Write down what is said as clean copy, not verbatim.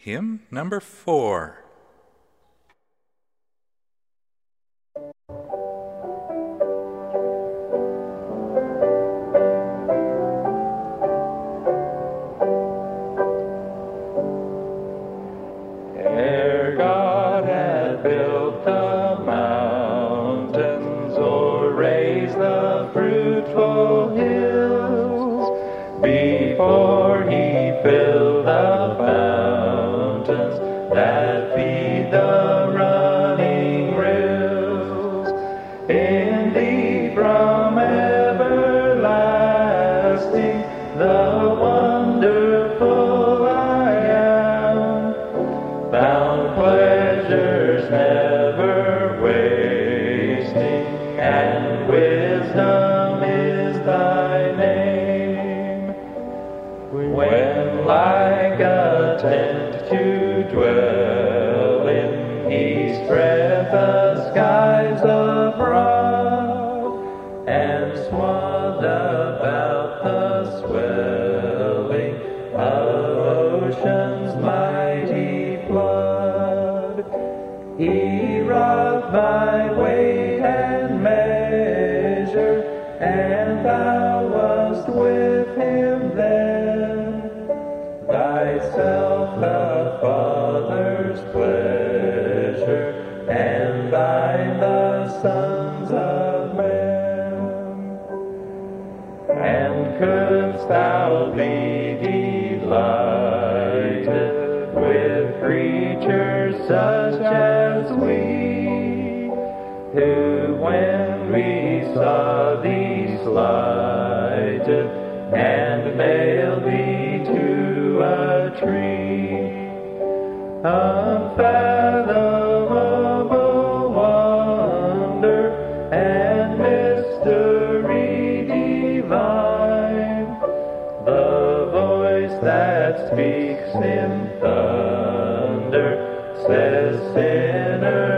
Hymn number 4. Ere God had built the mountains, or raised the fruitful hills, before he filled the fountains that feed the running rills, indeed from everlasting the wonderful I am, found pleasures never wasting, and wisdom is thy name. When like a tent to dwell in, he spread the skies abroad, and swathed about the swelling of ocean's mighty flood. He wrought thy weight and measure, and thou wast with him then, thyself the Father's pleasure, and thine the sons of men. And couldst thou be delighted with creatures such as we, who when we saw thee slighted, and nailed thee to a tree, unfathomable wonder and mystery divine, the voice that speaks in thunder says, sinner,